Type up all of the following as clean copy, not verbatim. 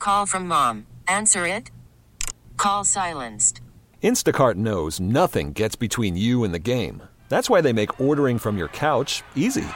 call from mom. Answer it. Call silenced. Instacart knows nothing gets between you and the game. That's why they make ordering from your couch easy.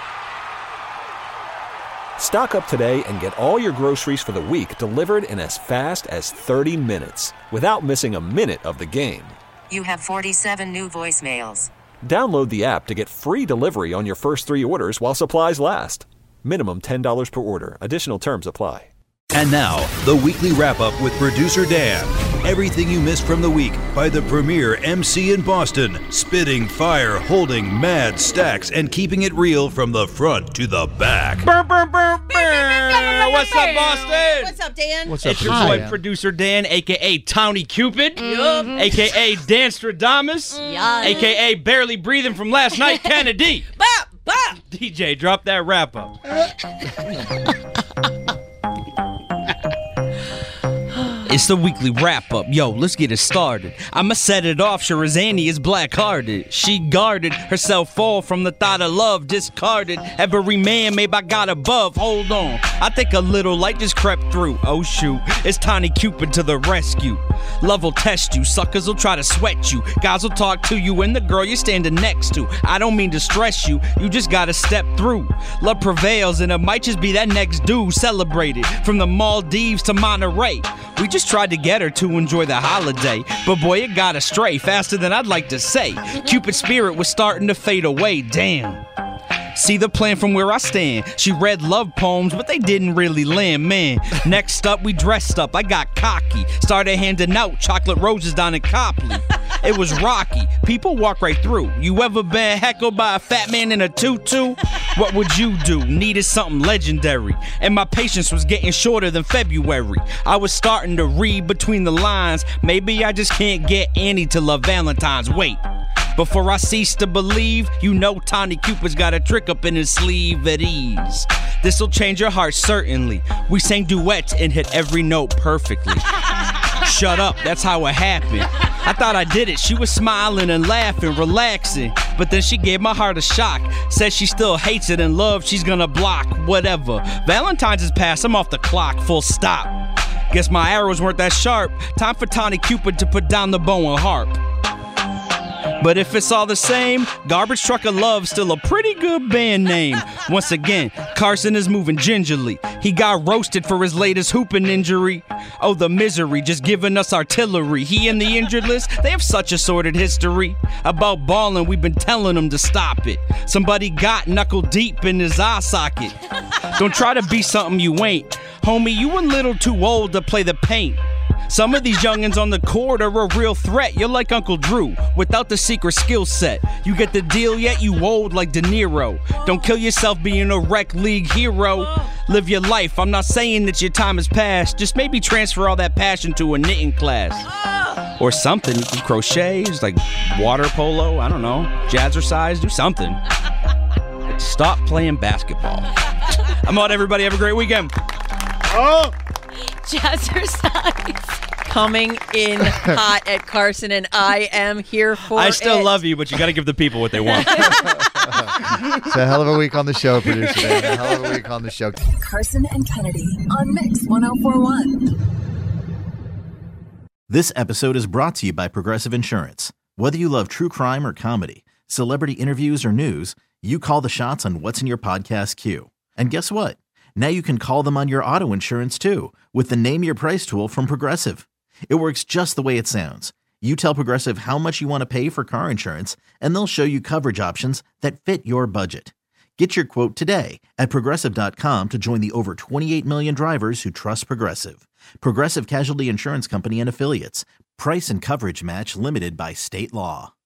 Stock up today and get all your groceries for the week delivered in as fast as 30 minutes without missing a minute of the game. You have 47 new voicemails. Download the app to get free delivery on your first 3 orders while supplies last. Minimum $10 per order. Additional terms apply. And now, the weekly wrap-up with producer Dan. Everything you missed from the week by the premier MC in Boston, spitting fire, holding mad stacks, and keeping it real from the front to the back. What's up, Boston? What's up, Dan? What's up, it's your boy, producer Dan, a.k.a. Towny Cupid, a.k.a. Danstradamus, a.k.a. Barely Breathing from Last Night, Kennedy. Bop, bop. DJ, drop that wrap-up. It's the weekly wrap-up. Yo, let's get it started. I'ma set it off. Shirazani is black-hearted. She guarded herself all from the thought of love. Discarded every man made by God above. Hold on. I think a little light just crept through. Oh, shoot. It's Tiny Cupid to the rescue. Love will test you. Suckers will try to sweat you. Guys will talk to you and the girl you're standing next to. I don't mean to stress you. You just gotta step through. Love prevails and it might just be that next dude celebrated. From the Maldives to Monterey. We just tried to get her to enjoy the holiday, but boy, it got astray faster than I'd like to say. Cupid's spirit was starting to fade away, damn. See the plan from where I stand. She read love poems, but they didn't really land, man. Next up, we dressed up. I got cocky. Started handing out chocolate roses down in Copley. It was rocky. People walk right through. You ever been heckled by a fat man in a tutu? What would you do? Needed something legendary. And my patience was getting shorter than February. I was starting to read between the lines. Maybe I just can't get Annie to love Valentine's. Wait. Before I cease to believe, you know Tiny Cupid's got a trick up in his sleeve at ease. This'll change your heart, certainly. We sang duets and hit every note perfectly. Shut up, that's how it happened. I thought I did it. She was smiling and laughing, relaxing. But then she gave my heart a shock. Said she still hates it and love she's gonna block. Whatever. Valentine's is past, I'm off the clock, full stop. Guess my arrows weren't that sharp. Time for Tiny Cupid to put down the bow and harp. But if it's all the same, Garbage Truck of Love still a pretty good band name. Once again, Carson is moving gingerly. He got roasted for his latest hooping injury. Oh, the misery, just giving us artillery. He and the injured list, they have such a sordid history. About balling, we've been telling them to stop it. Somebody got knuckle deep in his eye socket. Don't try to be something you ain't. Homie, you a little too old to play the paint. Some of these youngins on the court are a real threat. You're like Uncle Drew, without the secret skill set. You get the deal yet? You old like De Niro. Don't kill yourself being a rec league hero. Live your life. I'm not saying that your time has passed. Just maybe transfer all that passion to a knitting class. Or something. You can crochet, just like water polo, I don't know. Jazzercise, do something. Stop playing basketball. I'm out, everybody. Have a great weekend. Oh! Jazzercise coming in hot at Carson, and I am here for it. I still love you, but you got to give the people what they want. It's a hell of a week on the show, producer Dan. A hell of a week on the show. Carson and Kennedy on Mix 104.1. This episode is brought to you by Progressive Insurance. Whether you love true crime or comedy, celebrity interviews or news, you call the shots on what's in your podcast queue. And guess what? Now you can call them on your auto insurance, too, with the Name Your Price tool from Progressive. It works just the way it sounds. You tell Progressive how much you want to pay for car insurance, and they'll show you coverage options that fit your budget. Get your quote today at Progressive.com to join the over 28 million drivers who trust Progressive. Progressive Casualty Insurance Company and Affiliates. Price and coverage match limited by state law.